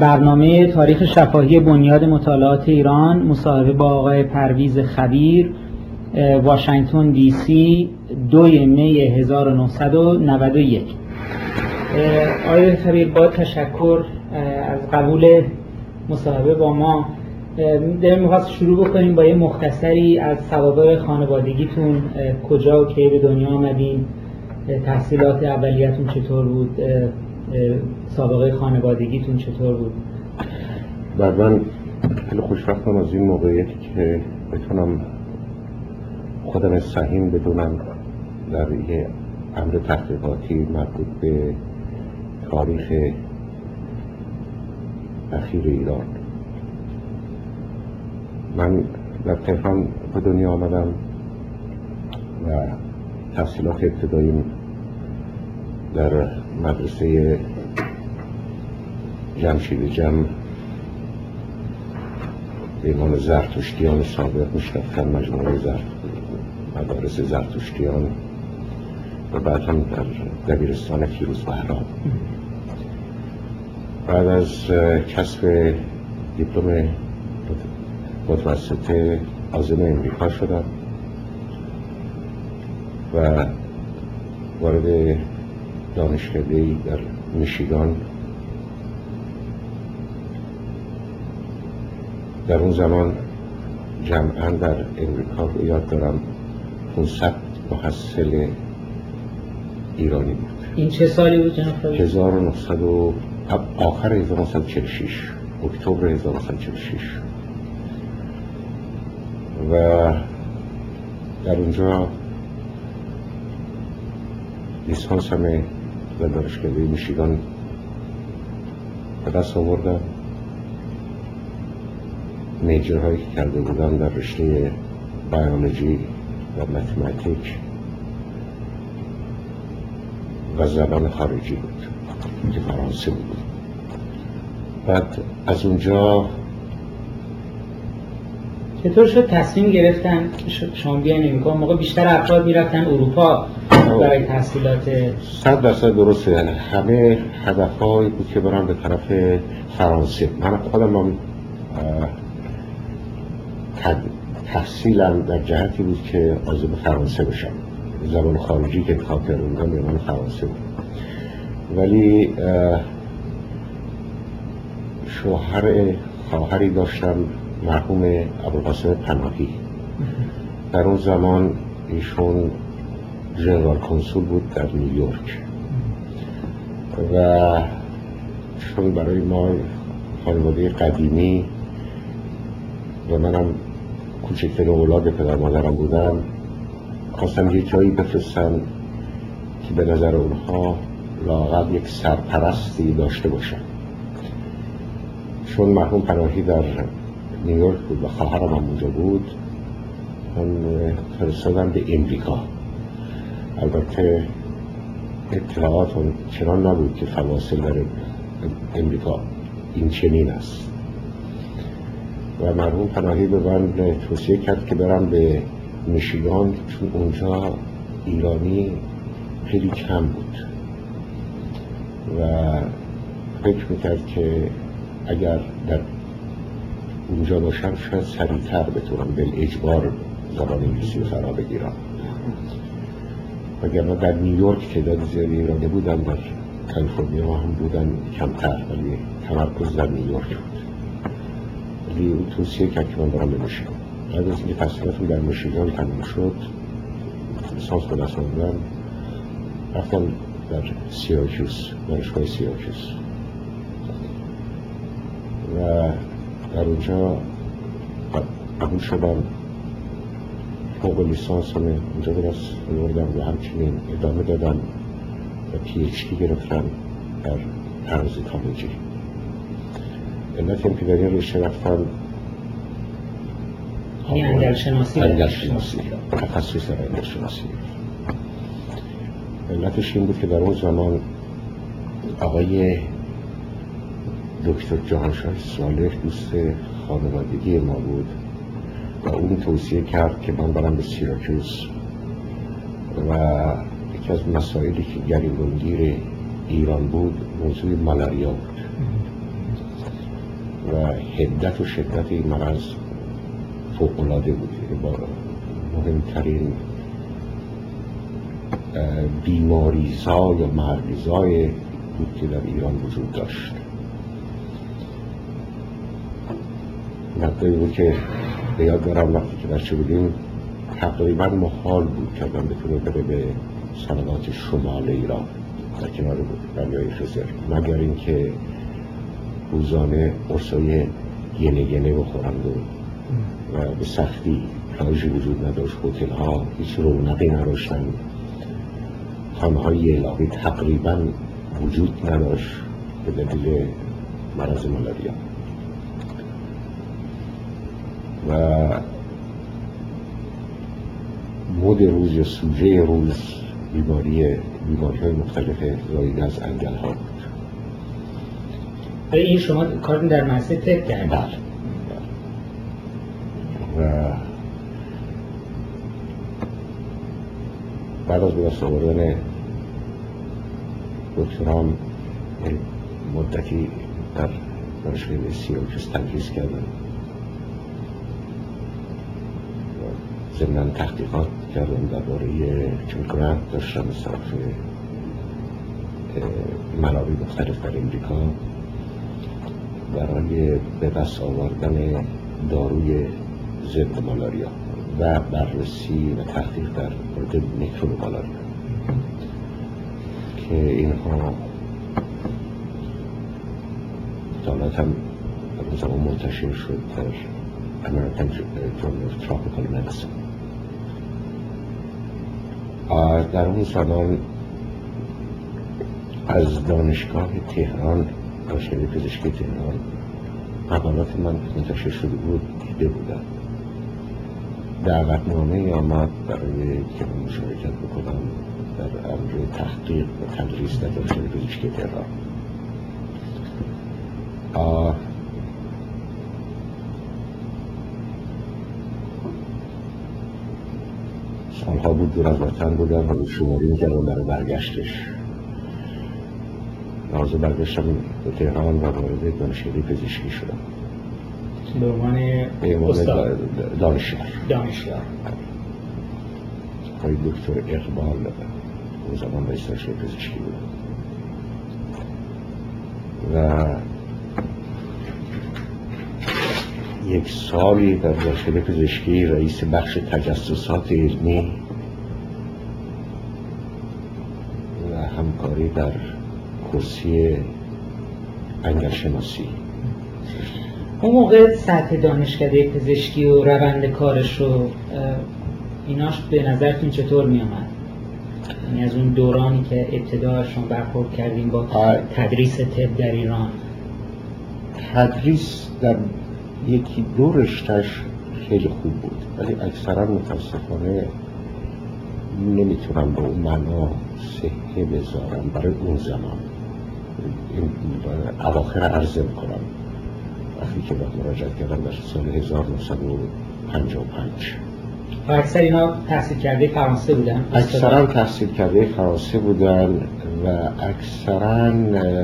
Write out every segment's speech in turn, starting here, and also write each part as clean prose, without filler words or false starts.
برنامه تاریخ شفاهی بنیاد مطالعات ایران، مصاحبه با آقای پرویز خبیر، واشنگتن دی سی، 2 می 1991. آقای خبیر، با تشکر از قبول مصاحبه با ما می‌خواست شروع بکنیم با یه مختصری از سوابق خانوادگیتون، کجا و کی به دنیا آمدین، تحصیلات اولیه‌تون چطور بود، سابقه خانوادگیتون چطور بود؟ من خیلی خوشبختم از این موقعیتی که بتونم خودم سهیم بدونم در یه امر تحقیقاتی مربوط به تاریخ اخیر ایران. من در تهران به دنیا آمدم و تحصیلات ابتداییم در مدرسه جمشید جم به عنوان زرتشتیان سابق میشناختن، مجموعه مدارس زرتشتیان، و بعد هم در دبیرستان فیروز بهرام. بعد از کسب دیپلم متوسطه عازم امریکا شدم و وارد دانشکده‌ای در میشیگان. در اون زمان جمعاً در امریکا یاد دارم 500 محصل ایرانی بود. این چه سالی بود جناب؟ 1900 آخر 1946، اکتبر 1946. و در اونجا لیسانس همه در دانشگاه میشیگان به دست آوردم. میجرهایی که کرده بودم در رشته بیولوژی و متماتیک و زبان خارجی بود که فرانسه بود. بعد از اونجا چطور شد تصمیم گرفتن شما بیاین امریکا؟ موقع بیشتر افراد میرفتن اروپا برای تحصیلات. 100% درسته. همه هدفهایی بود که برم به طرف فرانسه. من خودم هم تحصیلم در جهتی بود که عازم فرانسه بشم. زبان خارجی که انتخاب کرده بودم به من فرانسه بود. ولی خواهری داشتم مرحوم ابوالقاسم پناهی. در اون زمان ایشون ژنرال کنسول بود در نیویورک و چون برای ما خانواده قدیمی و منم کوچکترین اولاد پدر مادرم بودم، خواستم یه جایی بفرستم که به نظر اونها لااقل یک سرپرستی داشته باشم. چون مرحوم پناهی در نیویورک بود و خواهرم هم اونجا بود، من فرستادم به امریکا. البته اطلاعات چنان نبود که فواصل در امریکا این چنین است و مرحوم پناهی به من توصیه کرد که برم به میشیگان، چون اونجا ایرانی خیلی کم بود و فکر میکرد که اگر در اونجا باشم شاید سریعتر بتونم بالاجبار زبان انگلیسی رو فرا بگیرم. وگرنه در نیویورک تعداد زیادی ایرانی بودن، در کالیفرنیا هم بودن کمتر، ولی تمرکز در نیویورک بود. ولی اون توصیه کرد که من برم به میشیگان. بعد از اینکه تحصیلاتم در میشیگان تموم شد، لیسانس به دست آوردم، رفتم در سیراکیوس، دانشگاه سیراکیوس و در اونجا قبول شدم. فوق لیسانس هم اونجا به دست آوردم و همچنین ادامه دادم و پی اچ دی گرفتم در پارازیتولوژی. علت هم که در این رشته رفتم انگل‌شناسی، تخصص در انگل‌شناسی. علتش این بود که در اون زمان آقای دکتر جهانشاه صالح دوست خانوادگی ما بود و اون توصیه کرد که من برم به سیراکیوس و یکی از مسائلی که گریبانگیر ایران بود موضوع مالاریا بود و حدت و شدت این مرض فوق‌العاده بود. با مهمترین بیماریزا یا مرگزای بود که در ایران وجود داشت. مقداری بود که به یاد دارم وقتی که بچه بودیم تقریبا محال بود که آدم بتونه بره به سرحدات شمال ایران در کنار دریای خزر، مگر اینکه روزانه قرصای گنه بخورند و به سختی پلاژی وجود نداشت، هتل ها هیچ رونقی نداشتن، خانه‌های علاقی تقریبا وجود نداشت به دلیل مرض مالاریا. و مود روز یا سوژه روز بیماری‌های مختلف زایده از انگل‌ها بود. این شما کارتون در مؤسسه طب کردید؟ بله. و بعد از به دست آوردن دکترام مدتی در دانشگاه سیراکوز تدریس کردم، ضمن تحقیقات کردم درباره چون گرانت داشتم از طرف منابع مختلف در امریکا برای به دست آوردن داروی ضد مالاریا و بررسی و تحقیق در مورد میکروب مالاریا که اینها مطالعات هم در اون زمان منتشر شد در American Journal of Tropical Medicine. در اون زمان از دانشگاه تهران، دانشگاه پزشکی تهران، مقالات من منتشر شده بود دیده بودم. دعوتنامه آمد برای که من مشارکت بکنم در امر تحقیق و تدریس در دانشگاه پزشکی تهران. سالها بود دور از وطن بودم و شماری میکردم برای برگشتش. نازو برگشتم به تهران و وارد دانشگاه پزشکی شدم به عنوان استاد دانشیار. آقای دکتر اقبال اون زمان رئیس دانشگاه پزشکی بود و یک سالی در دانشگاه پزشکی رئیس بخش تجسسات علمی و همکاری در کرسی انگلشناسی. اون موقع سطح دانشکده پزشکی و روند کارش رو ایناش به نظرتون چطور می آمد؟ یعنی از اون دورانی که ابتدایشون برخورد کردیم با تدریس طب در ایران. تدریس در یکی دو رشته‌اش خیلی خوب بود، ولی اکثرا متاسفانه نمیتونم به اون معنا صحه بذارم برای اون زمان. این اواخر عرضه میکنم وقتی که وقت مراجعت کردم در سال 1955. اکثر اینا تحصیل کرده فرانسه بودن؟ اکثرا تحصیل کرده فرانسه بودن و اکثرا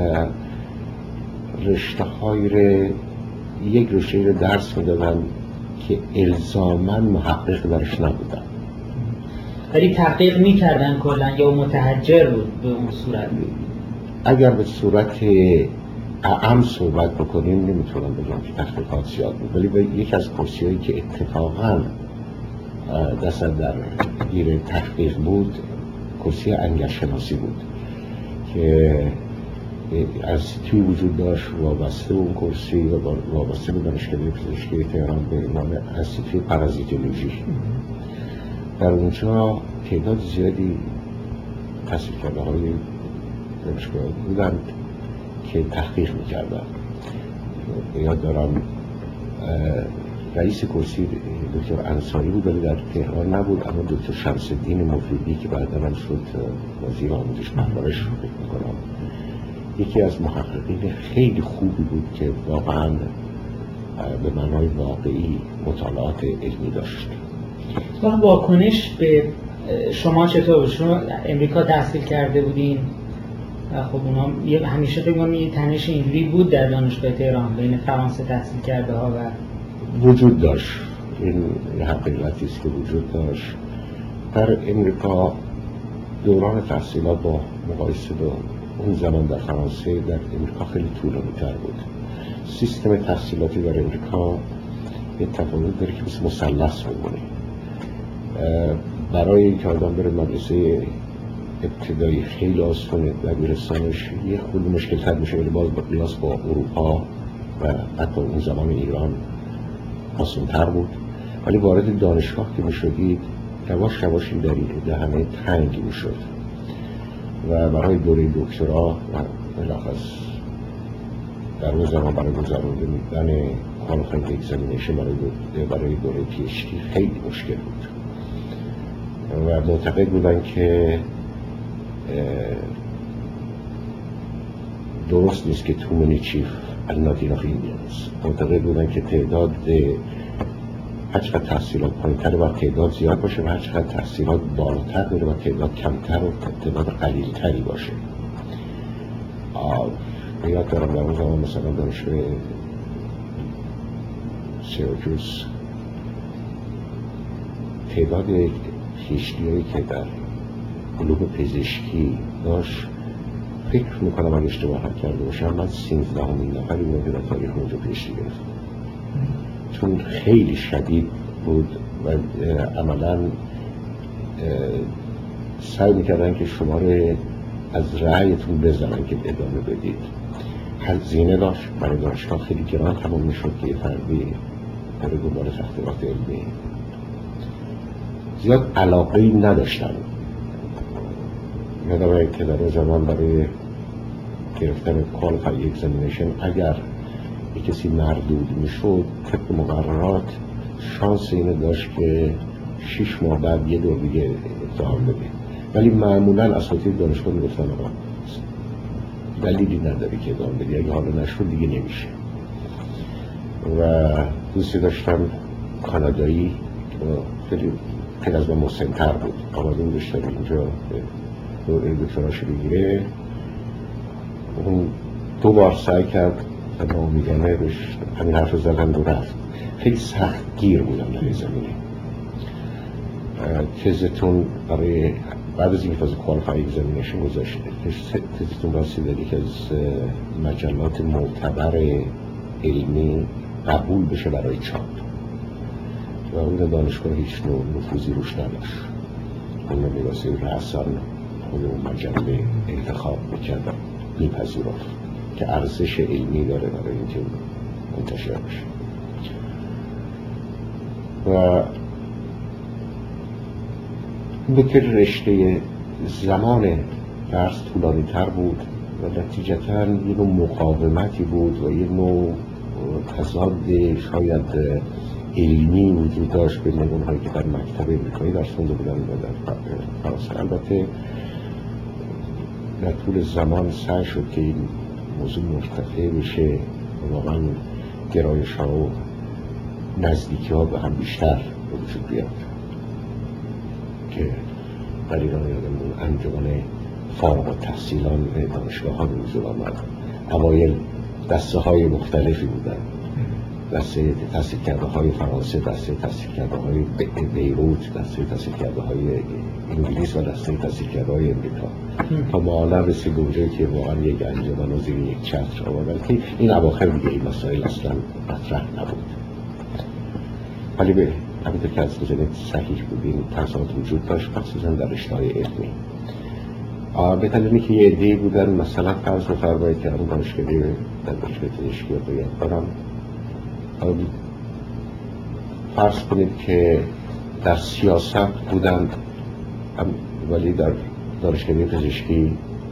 یک رشته رو درس میدادن که الزاماً محقق درش نبودن، ولی تحقیق میکردن کلا یا متحجر بود به اون صورت. اگر به صورت اعم صحبت بکنیم نمیتونم بگم که تحقیقات زیاد بود، ولی به یک از کرسی‌هایی که اتفاقاً دست در گیر تحقیق بود کرسی انگلشناسی بود که انستیتوی وجود داشت وابسته اون کرسی و وابسته به دانشگاه پزشکی تهران به نام انستیتوی پارازیتولوژی. در اونجا تعداد زیادی تحصیل کرده های دانشگاه بودند که تحقیق میکردن. یاد دارم رئیس کرسی دکتر انصاری بود ولی در تهران نبود، اما دکتر شمس الدین مفیدی که بعدا هم شد وزیر آموزش پرورش رو فکر میکنم، یکی از محققین خیلی خوبی بود که واقعا به معنای واقعی مطالعات علمی داشت. و واکنش به شما چطور بود؟ شما امریکا تحصیل کرده بودین خب اونا همیشه فکر کنم یه تنش اینجوری بود در دانشگاه تهران بین فرانسه تحصیل کرده ها و وجود داشت. این یه حقیقتی است که وجود داشت. در امریکا دوران تحصیلات با مقایسه با اون زمان در فرانسه در امریکا خیلی طولانی تر بود. سیستم تحصیلاتی در امریکا یه تفاوت داره که مثل مثلث میمونه. برای اینکه آدم بره مدرسه ابتدایی خیلی آسونه، دبیرستانش یه خود مشکل تر میشه، ولی باز با قیاس با اروپا و حتی اون زمان ایران آسان تر بود. ولی وارد دانشگاه که میشدید یواش یواش این دهنه تنگ میشد و برای دوره دکترا و بالاخص در اون زمان برای گذراندن کوالیفاینگ اگزامینیشن برای دوره پی‌اچ‌دی خیلی مشکل بود و معتقد بودن که درست نیست که too many chief and not enough Indians. معتقد بودن که تعداد هرچقدر تحصیلات پایین‌تر و تعداد زیاد باشه و هرچقدر تحصیلات بالاتر بره و تعداد کمتر و تعداد قلیل‌تری باشه. یاد دارم در اون زمان مثلا دانشگاه سیراکوز تعداد پیشگیری که در علوم پزشکی داشت، فکر میکنم اگه اشتباه کرده باشم من 13مین نفری بود که در تاریخ اونجا پیشگیری گرفتم، چون خیلی شدید بود و عملا سعی میکردن که شما رو از رأیتون بزنن که ادامه بدید. هزینه داشت، برای دانشگاه خیلی گران تمام میشد که یه فردی برای دنبال تحقیقات علمی زیاد علاقه‌ای نداشتن. یادمه که در زمان برای گرفتن کوالیفاینگ اگزامینیشن اگر یک کسی مردود میشد طبق مقررات شانس اینو داشت که 6 ماه بعد یه دور دیگه امتحان بده، ولی معمولا اساتید دانشگاه میگفتن آقا دلیلی نداری که ادامه بدی، اگه حالا نشد دیگه نمیشه. و دوستی داشتم کانادایی خیلی از من مسن‌تر بود، آماده بود داشتم اینجا دوره دکتراش بگیره. اون 2 بار سعی کرد و ناامیدانه بهش همین حرف زدن و رفت. خیلی سخت گیر بودم در زمینه. تزتون برای بعد از این فاز کوالیفاینگ اگزامینیشن گذاشته، تزتون رسید یکی از مجلات معتبر علمی قبول بشه برای چاپ و اون دانشگاه هیچ نوع نفوذی روش نداشت. اون میراسه رأسان خود اون مجله انتخاب میکردن، میپذیرفت که ارزش علمی داره برای اینکه منتشر بشه. و بکر رشته زمان درس طولانی تر بود و نتیجتاً یه نوع مقاومتی بود و یه نوع تضاد شاید علمی وجود داشت بین اونهایی که در مکتب امریکایی درس خونده بودن و در فرانسه. البته در طول زمان سعی شد که این موضوع مرتفع بشه و واقعا گرایش ها و نزدیکی ها به هم بیشتر وجود بیاد که در ایران یادمون انجمن فارغ التحصیلان دانشگاه ها به وجود آمد. اوایل دسته های مختلفی بودن، دسته تحصیل کرده های فرانسه، دسته تحصیل کرده های بیروت، دسته تحصیل کرده های انگلیس و دسته تحصیل کرده های امریکا تا معالا رسید به اونجایی که واقعا یک انجمن و زیر یک چتر آمدن که این اواخر دیگه این مسائل اصلا مطرح نبود. ولی به همینطور که از بزنید صحیح بود این تضاد وجود داشت، خصوصا در رشته‌های علمی. به دلیلی که یه عده‌ای بودن، مثلا فرض بفرمایید که همون دانشگاهی در دانشگاه پزشکی رو یاد دارم، فرض کنید که در سیاست بودن ولی در دانشگاه پزشکی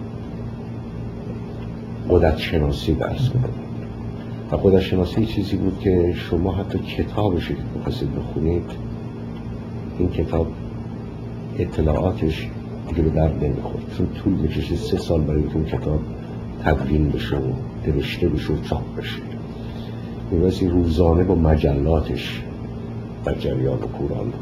قدرت شناسی درس می‌دادن و قدرت شناسی چیزی بود که شما حتی کتابش که می‌خواستید بخونید این کتاب اطلاعاتش دیگه به درد نمیخورد، چون طول می‌کشید 3 سال برای اینکه اون کتاب تدوین بشه و نوشته بشه و چاپ بشه. می‌بایستی روزانه با مجلاتش در جریان و کوران بود.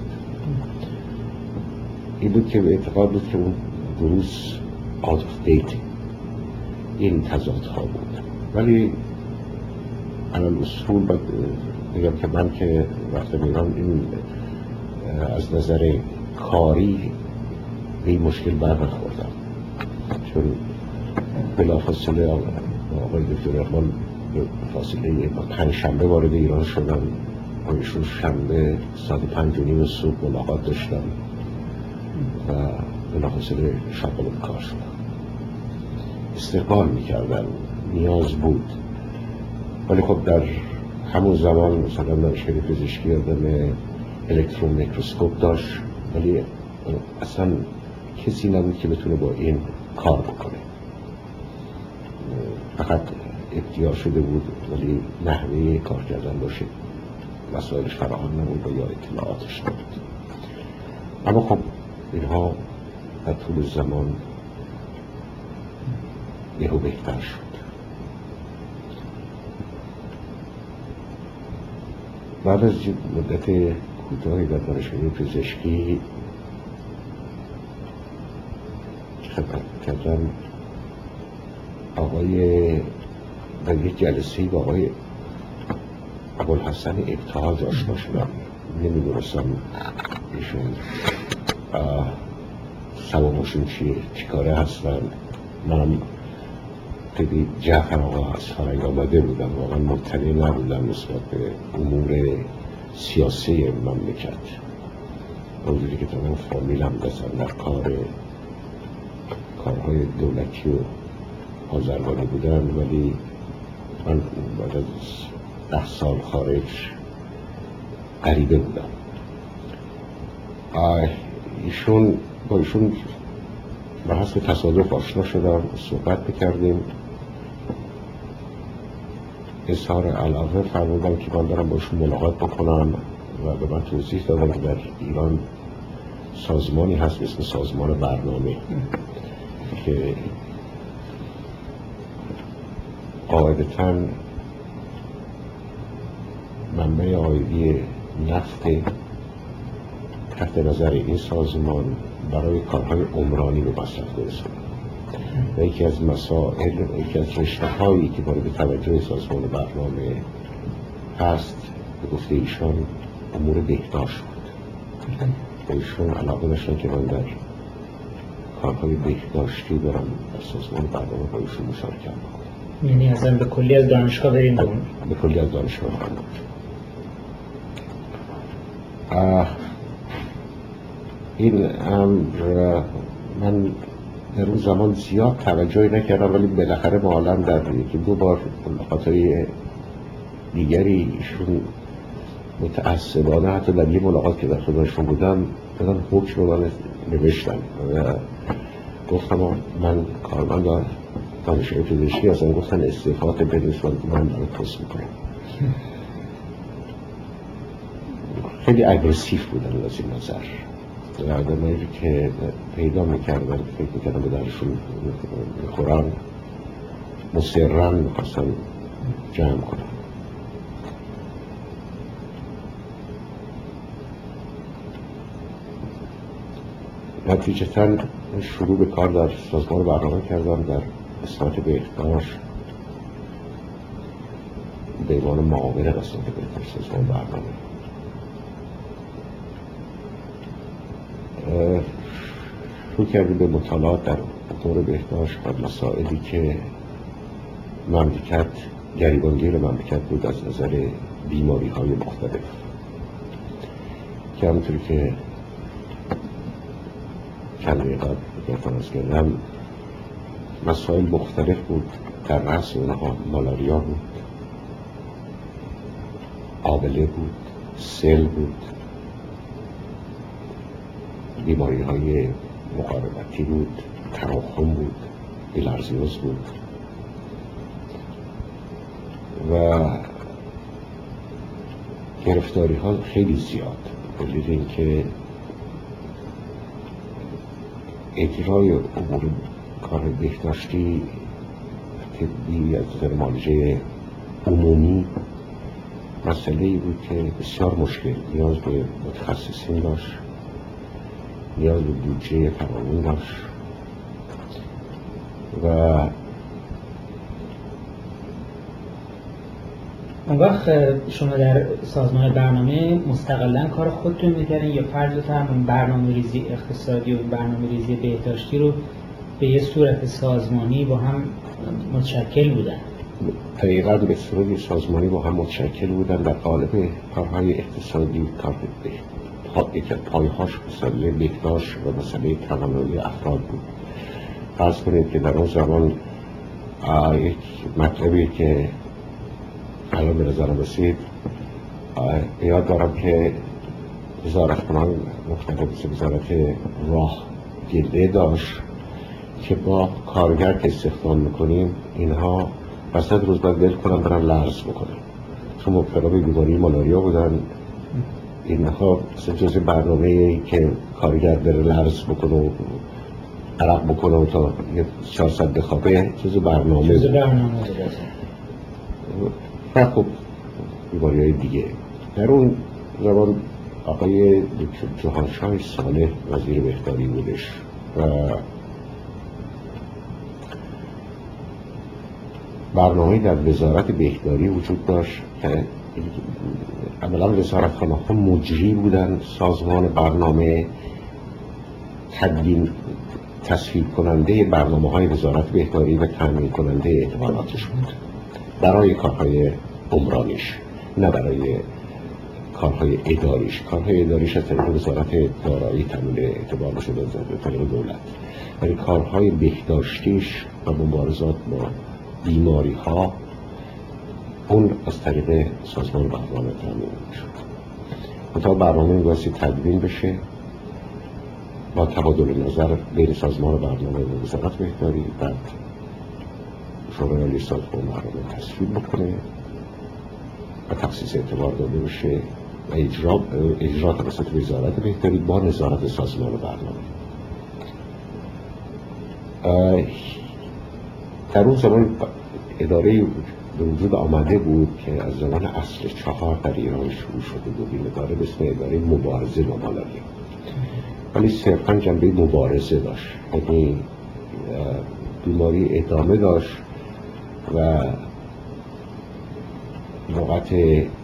این بود که به اعتقاد بود که اون دروس out of date این تضادها بود. ولی علال اصول باید بگم که من که رفتم ایران این از نظر کاری به این مشکل برنخوردم، چون بلافاصله آقای دکتر اقبال فاصله 5 شنبه وارد ایران شدم و ایشون شنبه ساعت 5:30 صبح ملاقات داشتم و بلافاصله شغال به کار شدم. استقبال میکردن، نیاز بود، ولی خب در همون زمان مثلا دانشگاه پزشکی آدم الکترون میکروسکوپ داشت، ولی اصلا کسی نبود که بتونه با این کار بکنه. فقط ابتیار شده بود ولی نحوه کار کردن باشه وسایلش فراهم نبود و یا اطلاعاتش نبود. اما خب اینها در طول زمان یهو بهتر شد. بعد از مدت کوتاهی در دانشگاه پزشکی خدمت کردم، آقای در یک جلسه‌ای با آقای ابوالحسن ابتهاج آشنا شدم. نمی‌دونستم ایشون سوابشون چیه، چی کاره هستن. منم خیلی جعفر آقا از فرنگ آمده بودم، واقعا مطلع نبودم نسبت به امور سیاسی مملکت. اونجوری که تمام فامیلم دستم در کارهای دولتی و آذربایجانی بودن، ولی من بعد از 10 سال خارج غریبه بودم. با ایشون به حسب تصادف آشنا شدم، صحبت بکردیم، اظهار علاقه فرمودم که من دارم باشون ملاقات بکنم و به من توضیح دادم که در ایران سازمانی هست به اسم سازمان برنامه که قاعدتاً منبع عایدی نفت تحت نظر این سازمان برای کارهای عمرانی به مصرف برسونه و یکی از مسائل، یکی از رشته‌هایی که مورد توجه سازمان برنامه هست به گفته ایشان امور بهداشت بود. ایشون علاقه داشتن که من در کارهای بهداشتی برم در سازمان برنامه با ایشون مشارکت بکنم. یعنی ازم به کلی از دانشگاه بریم دون؟ به کلی از دانشگاه برم. این امر من در اون زمان زیاد توجهی نکردم، ولی بالاخره معلم در یکی 2 بار ملاقات‌های دیگری ایشون متعصبانه حتی در یه ملاقات که در خدمتشون بودم دادن حکم رو من نوشتن و گفتم من کارمند دانشگاه پزشکی هستم، گفتن استعفات بنویس من رو پست میکنم. خیلی اگریسیو بودن از این نظر. آدمایی که پیدا میکردن فکر میکردن به درشون میخورن مصرن میخواستن جمع کنن. نتیجتاً شروع به کار در سازمان برنامه کردم در قسمت بهداشت به عنوان معاون قسمت بهداشت سازمان برنامه. شروع کردیم به مطالعات در امور بهداشت و مسائلی که مملکت گریبانگیر مملکت بود از نظر بیماری های مختلف که همونطوری که کلمه قبل ارتباط کردم مسائل مختلف بود. در رأس اونها مالاریا بود، آبله بود، سل بود، بیماری های مقاربتی بود، تراخم بود، بیلارزیوس بود و گرفتاری ها خیلی زیاد. دلیل این که اجرای امور کار بهداشتی طبی از نظر معالجه عمومی مسئله‌ای بود که بسیار مشکل، نیاز به متخصصین داشت، نیاز به بودجه فراوان داشت و اون وقت شما در سازمان برنامه مستقلاً کار خودتون می‌کردین یا فرض بفرمایید برنامه‌ریزی اقتصادی و برنامه‌ریزی بهداشتی رو به یه صورت سازمانی با هم متشکل بودن؟ دقیقاً به صورت سازمانی با هم متشکل بودن. در قالب کارهای اقتصادی که پایهاش مسئله بهداشت و مسئله توانایی افراد بود. فرض کنید که در اون زمان یک مطلبی که الان به نظرم رسید، یاد دارم که وزارتخانه‌های مختلف وزارت راه گرده داشت که با کارگر که استخدام میکنیم اینها وسط روز باید ول کنن برن لرز بکنن، چون مبتلا به بیماری مالاریا بودن. اینها جزء برنامه‌ای که کارگر بره لرز بکنه و عرق بکنه تا 400 بخوابه جزء برنامه بود. و خب بیماری‌های دیگه. در اون زمان آقای جهانشاه صالح وزیر بهداری بودش و برنامه‌ای در وزارت بهداری وجود داشت که اولا وزارتخانه‌ها مجری بودن سازمان برنامه، تصویب کننده برنامه‌های وزارت بهداری و تامین کننده اعتباراتش بود برای کارهای عمرانیش، نه برای کارهای اداریش. کارهای اداریش از طریق وزارت دارایی تامین اعتبار شده از طریق دولت، ولی کارهای بهداشتیش و مبارزات با بیماری ها اون از طریق سازمان برنامه تامین شد. تا برنامه می‌بایستی تدوین بشه با تبادل نظر بین سازمان برنامه و وزارت بهداری، بعد شورای عالی سازمان برنامه تصویب بکنه و تخصیص اعتبار داده بشه و اجرا توسط وزارت بهداری با نظارت سازمان برنامه. در اون زمان اداره به وجود آمده بود که از زمان عصر 4 در ایران شروع شده بود. این اداره به اسم اداره مبارزه با مالاریا، ولی صرفاً جنبه مبارزه داشت، یعنی بیماری ادامه داشت و لغت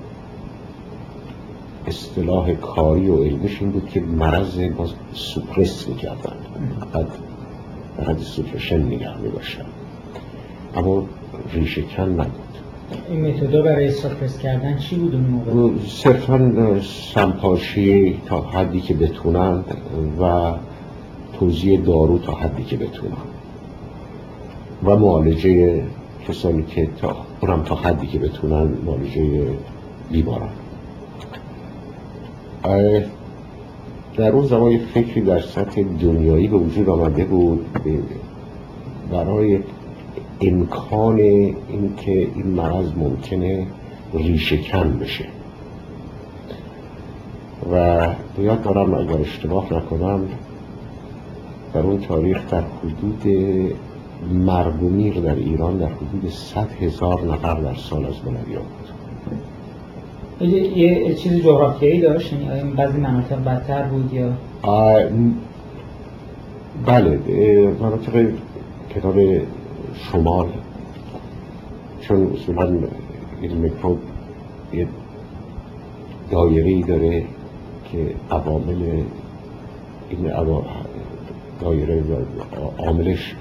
اصطلاح کاری و علمیش این بود که مرض باز سوپرس می‌کردن، بعد در حد سوپرشن نگه می‌داشتن، اما ریشه کن نبود. این متدا برای ساپرس کردن چی بود اون موقع؟ صرفاً سمپاشی تا حدی که بتونن و توزیع دارو تا حدی که بتونن و معالجه کسانی که اونم تا حدی که بتونن معالجه بیماران. در اون زمان فکری در سطح دنیایی به وجود آمده بود برای امکان اینکه این مرض ممکنه ریشه کن بشه و یاد دارم اگر اشتباه نکنم در اون تاریخ در حدود مرگ و میر در ایران در حدود 100,000 نفر در سال از مالاریا بود. یه چیز جغرافیایی داشت؟ یعنی بعضی مناطق بدتر بود یا؟ بله، مناطق کتاب شمال، چون اصولاً این میکروب یه دایره‌ای داره که عوامل این دایره عاملش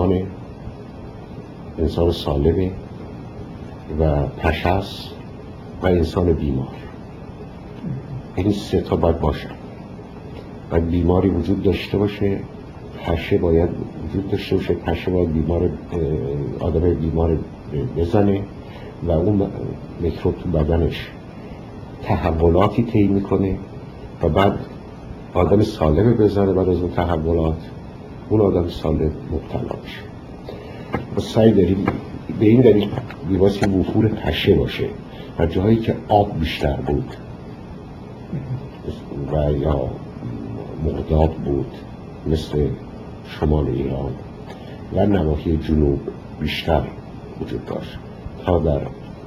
انسان سالمه و پشه‌ست و انسان بیمار. این سه تا باید باشن. باید بیماری وجود داشته باشه، پشه باید وجود داشته باشه، پشه باید آدم بیمار بزنه و اون میکروب تو بدنش تحولاتی طی میکنه و بعد آدم سالم بزنه، بعد از اون تحولات اون آدم سالم مبتلا بشه. و سعی داریم به این دلیل میبایستی وفور پشه باشه و جایی که آب بیشتر بود و یا مقداب بود مثل شمال ایران و نواحی جنوب بیشتر وجود داشت تا در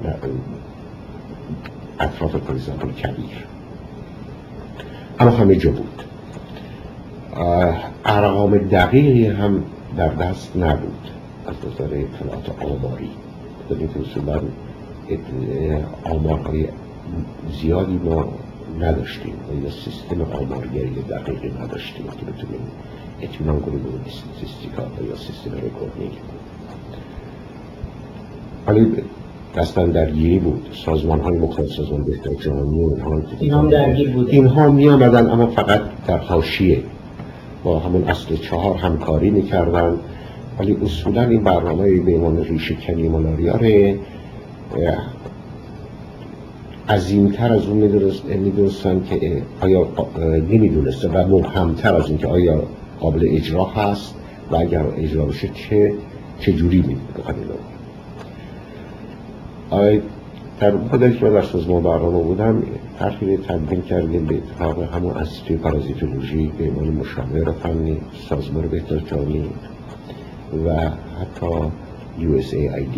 اطراف پایزن‌های کبیر، اما همه جا بود. ارقام دقیقی هم در دست نبود از نظر اطلاعات آماری، در این که اصولاً آمارهای زیادی ما نداشتیم یا سیستم آمارگری دقیقی نداشتیم که بتونیم اطمینان کنیم به استاتستیکا یا سیستم رکوردینگ. ولی دستن درگیری بود، سازمان های مختلف، سازمان بهداشت جهانی اینها درگیر بود، اینها می آمدن اما فقط در حاشیه با همون اصل 4 همکاری میکردن، ولی اصولا این برنامه به عنوان ریشه‌کنی مالاریا رو عظیم‌تر از اون میدونستن که آیا نمیدونسته و مبهم‌تر از این که آیا قابل اجرا هست و اگر اجرا بشه چه جوری می‌کنه. در مدتی که در سازمان برنامه بودم طرحی تقدیم کردیم به اتفاق همون انستیتوی پارازیتولوژی به عنوان مشاور فنی سازمان بهداشت جهانی و حتی USAID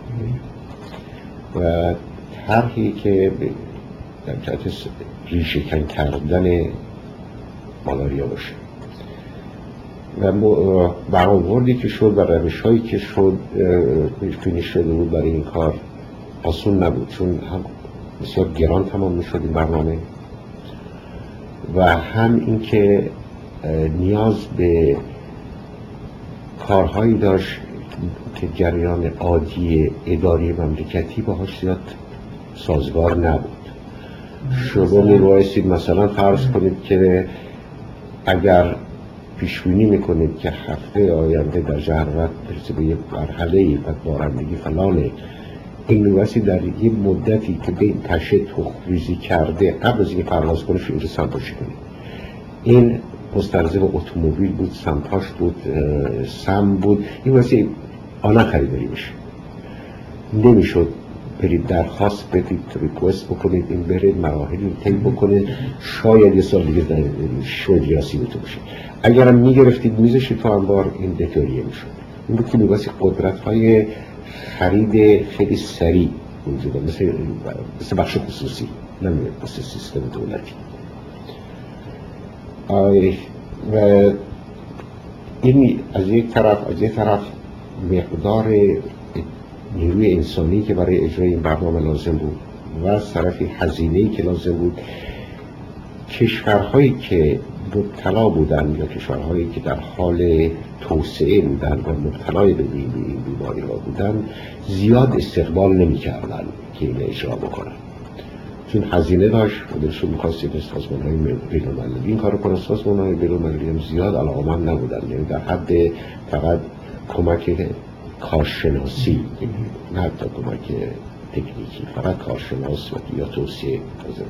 و طرحی که در جهت ریشه‌کن کردن مالاریا باشه و برآوردی که شد و روش‌هایی که شد پیش شده بود برای این کار آسون نبود، چون هم بسیار گران تمام می‌شد این برنامه و هم اینکه نیاز به کارهایی داشت که جریان عادی اداری مملکتی باهاش زیاد سازگار نبود. شما می‌بایستید مثلا فرض کنید که اگر پیشبینی میکنید که هفته آینده در جهرات برسه به یک مرحله‌ای و بارندگی فلانه، این می‌بایستی در یک مدتی که به این پشه تخم‌ریزی کرده قبل از اینکه پرواز کنه شروع سمپاشی کنید. این مستلزم اتومبیل بود، سمپاش بود، سم بود، این واسه آنها خریداری بشه. نمیشد برید درخواست بدید، ریکوست بکنید، این برید مراحلی طی بکنید، شاید یه سال دیگه شاید رسیدتون بشه. اگرم میگرفتید میزشید تو انبار، این دکتریه میشد. این بود که میباسی قدرت‌های خرید خیلی سریع وجود داره، مثل بخش خصوصی، نمیده مثل سیستم دولتی. و این از یک طرف مقدار نیروی انسانی که برای اجرای این برنامه لازم بود و از طرفی هزینه‌ای که لازم بود. کشورهایی که مبتلا بودن یا کشورهایی که در حال توسعه بودن و مبتلای به این بیماری ها بودن زیاد استقبال نمی کردن که این اجرا بکنن، چون هزینه داشت و دلشون می‌خواستید سازمان های بین‌المللی این کار کنن. سازمان های بین‌المللی هم زیاد علاقه‌مند نبودن، یعنی در حد فقط کمک کارشناسی، نه حتی کمک تکنیکی، فقط کارشناس یا توصیه لازم.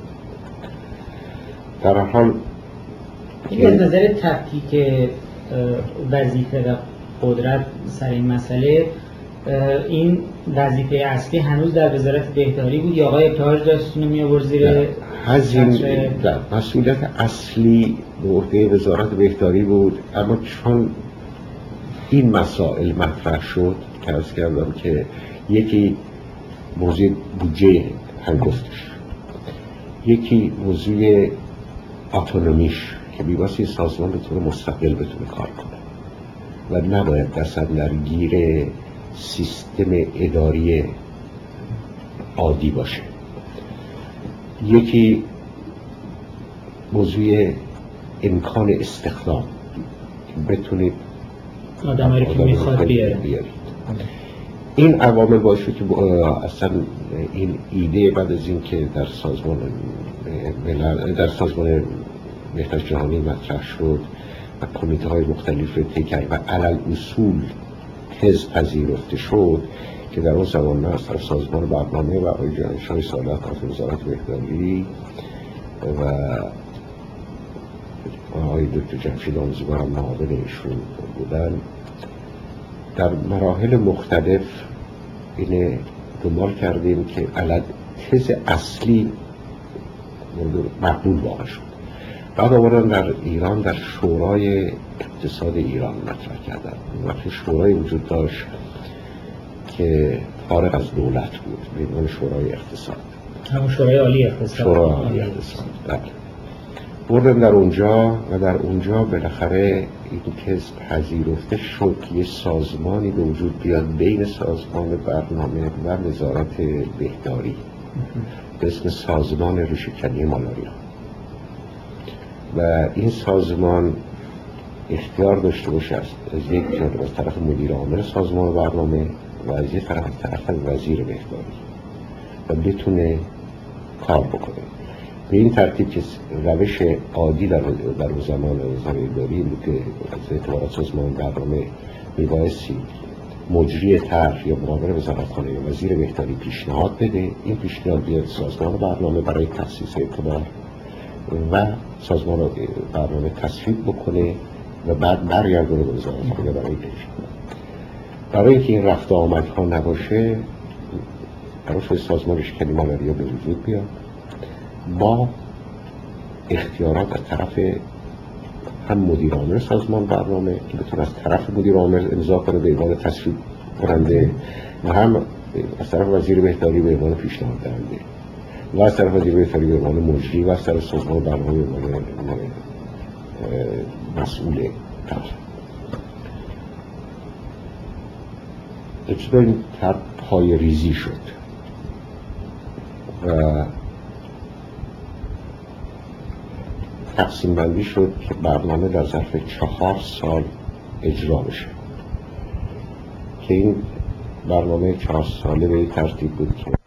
در حال این از نظر تفکیک وظیفه و قدرت سر این مسئله، این وظیفه اصلی هنوز در وزارت بهداری بود یا آقای ابتهاج داشت اینو می آورد زیر مسئولیت اصلی به عهده وزارت بهداری بود، اما چون این مسائل مطرح شد که عرض کردم که یکی موضوع بودجه هنگفتش، یکی موضوع اتونومیش که بی‌واسطه سازمان بتونه مستقل بتونه کار کنه و نباید درگیر سیستم اداری عادی باشه. یکی موضوع امکان استخدام، بتونید آدمایی که میخواد بیارید. این عوامل باشه که اصلا این ایده بعد از این که در سازمان بهداشت جهانی مطرح شد و کمیته های مختلف رو طی کرد و علل اصول حزب پذیرفته شد که در اون زمان از طرف سازمان برنامه و آقای جهانشاه سالات از وزارت بهداری و آقای دکتر جمشید آموزگار هم معاون ایشون بودن، در مراحل مختلف اینه دنبال کردیم که علل تز اصلی مقبول واقع شد. بعد آوردن در ایران در شورای اقتصاد ایران مطرح کردن. وقتی شورای وجود داشت که فارغ از دولت بود، به عنوان شورای اقتصاد، همون شورای عالی اقتصاد. شورای عالی اقتصاد، بله. بردم در اونجا و در اونجا بالاخره این که پذیرفته شد که یه سازمانی به وجود بیاد بین سازمان برنامه و وزارت بهداری به اسم سازمان ریشه‌کنی مالاریا، و این سازمان اختیار داشته باشه از یک جانب از طرف مدیر عامل سازمان برنامه و از یک طرف از طرف وزیر بهداری و بتونه کار بکنه. به این ترتیب که روش عادی در زمان بهداری بود که از اعتبارات سازمان برنامه میبایستی مجری طرح یا معاون وزارتخانه یا وزیر بهداری پیشنهاد بده، این پیشنهاد بیاد سازمان برنامه برای تأسیس اعتبار و سازمان برنامه تصویب بکنه و بعد برگردونه به وزارتخانه برای اجرا. برای اینکه این رفت و آمدها نباشه، قرار شد سازمان ریشه‌کنی مالاریا به وجود بیاد با اختیارات از طرف هم مدیر عامل سازمان برنامه که بتونه از طرف مدیر عامل امضا کنه به عنوان تصویب کننده و هم از طرف وزیر بهداری به عنوان پیشنهاد دهنده و از طرف وزیر بهداری به عنوان مجری و از طرف سازمان برنامه به عنوان مسئول طرح. ابتدا این طرح پای ریزی شد و تقسیم بندی شد که برنامه در ظرف 4 سال اجرا بشه، که این برنامه 4 ساله به این ترتیب بود که